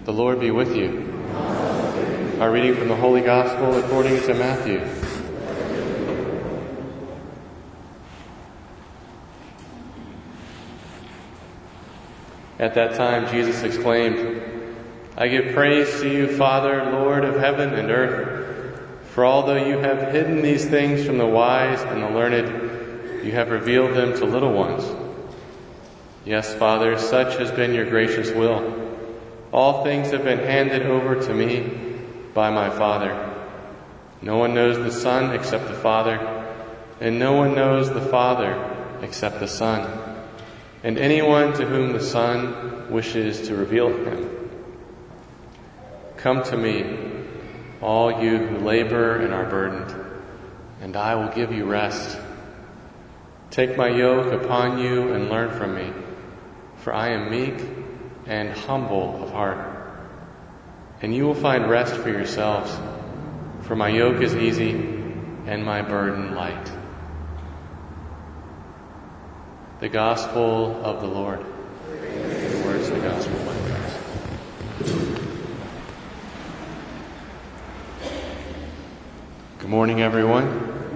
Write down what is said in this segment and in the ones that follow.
The Lord be with you. Our reading from the Holy Gospel according to Matthew. At that time Jesus exclaimed, "I give praise to you, Father, Lord of heaven and earth, for although you have hidden these things from the wise and the learned, you have revealed them to little ones. Yes, Father, such has been your gracious will. All things have been handed over to me by my Father. No one knows the Son except the Father, and no one knows the Father except the Son, and anyone to whom the Son wishes to reveal him. Come to me, all you who labor and are burdened, and I will give you rest. Take my yoke upon you and learn from me, for I am meek and humble of heart, and you will find rest for yourselves, for my yoke is easy and my burden light." The Gospel of the Lord. The words of the Gospel by Christ. Good morning, everyone.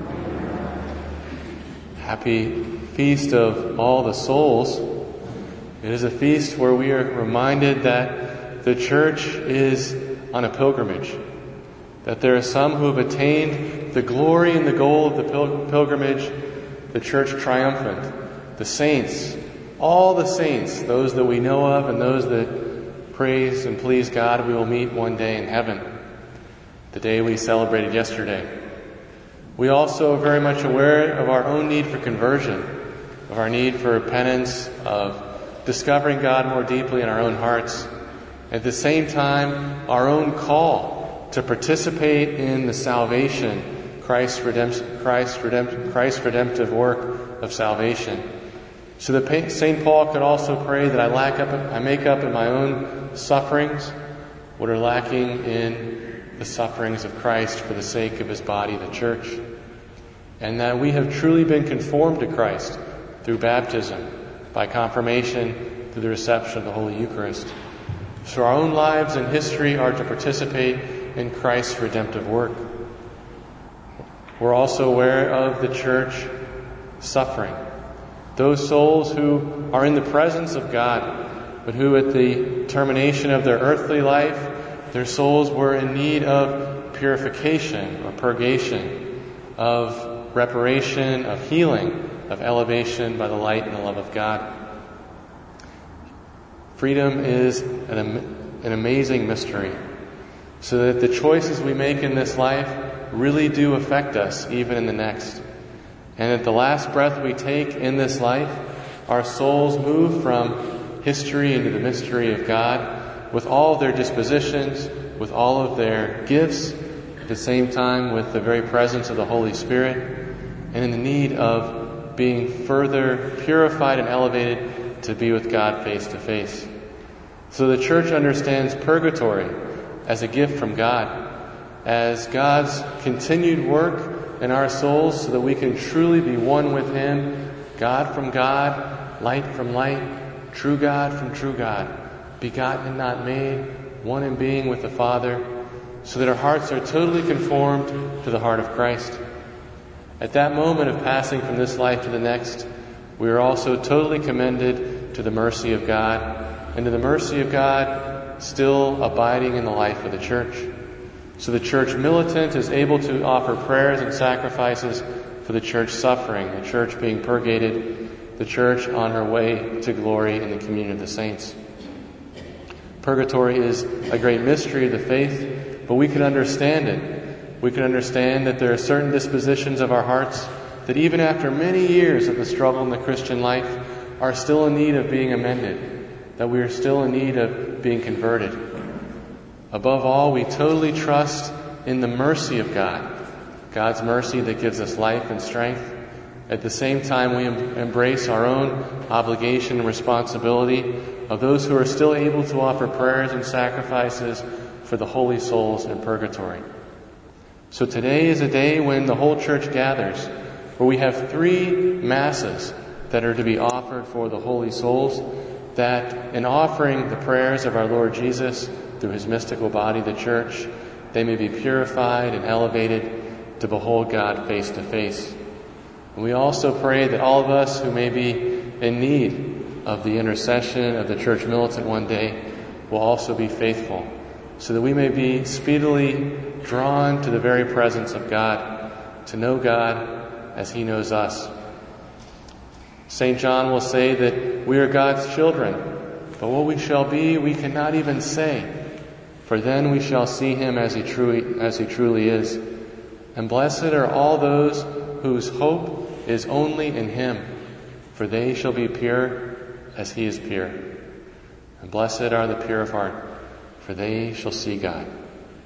Happy Feast of All the Souls. It is a feast where we are reminded that the church is on a pilgrimage, that there are some who have attained the glory and the goal of the pilgrimage, the church triumphant, the saints, all the saints, those that we know of and those that praise and please God we will meet one day in heaven, the day we celebrated yesterday. We also are very much aware of our own need for conversion, of our need for repentance, of discovering God more deeply in our own hearts. At the same time, our own call to participate in the salvation, Christ's redemptive work of salvation. So that St. Paul could also pray that I make up in my own sufferings what are lacking in the sufferings of Christ for the sake of his body, the church. And that we have truly been conformed to Christ through baptism, by confirmation, through the reception of the Holy Eucharist. So our own lives and history are to participate in Christ's redemptive work. We're also aware of the church suffering. Those souls who are in the presence of God, but who at the termination of their earthly life, their souls were in need of purification or purgation, of reparation, of healing, of elevation by the light and the love of God. Freedom is an amazing mystery, so that the choices we make in this life really do affect us even in the next. And at the last breath we take in this life, our souls move from history into the mystery of God, with all of their dispositions, with all of their gifts, at the same time with the very presence of the Holy Spirit, and in the need of being further purified and elevated to be with God face to face. So the church understands purgatory as a gift from God, as God's continued work in our souls so that we can truly be one with Him, God from God, light from light, true God from true God, begotten and not made, one in being with the Father, so that our hearts are totally conformed to the heart of Christ. At that moment of passing from this life to the next, we are also totally commended to the mercy of God, and to the mercy of God still abiding in the life of the church. So the church militant is able to offer prayers and sacrifices for the church suffering, the church being purgated, the church on her way to glory in the communion of the saints. Purgatory is a great mystery of the faith, but we can understand it. We can understand that there are certain dispositions of our hearts that even after many years of the struggle in the Christian life are still in need of being amended, that we are still in need of being converted. Above all, we totally trust in the mercy of God, God's mercy that gives us life and strength. At the same time, we embrace our own obligation and responsibility of those who are still able to offer prayers and sacrifices for the holy souls in purgatory. So today is a day when the whole church gathers, where we have 3 masses that are to be offered for the holy souls. that in offering the prayers of our Lord Jesus through his mystical body, the church, they may be purified and elevated to behold God face to face. And we also pray that all of us who may be in need of the intercession of the church militant one day will also be faithful, so that we may be speedily drawn to the very presence of God, to know God as he knows us. St. John will say that we are God's children, but what we shall be we cannot even say, for then we shall see him as he truly is. And blessed are all those whose hope is only in him, for they shall be pure as he is pure. And blessed are the pure of heart, for they shall see God.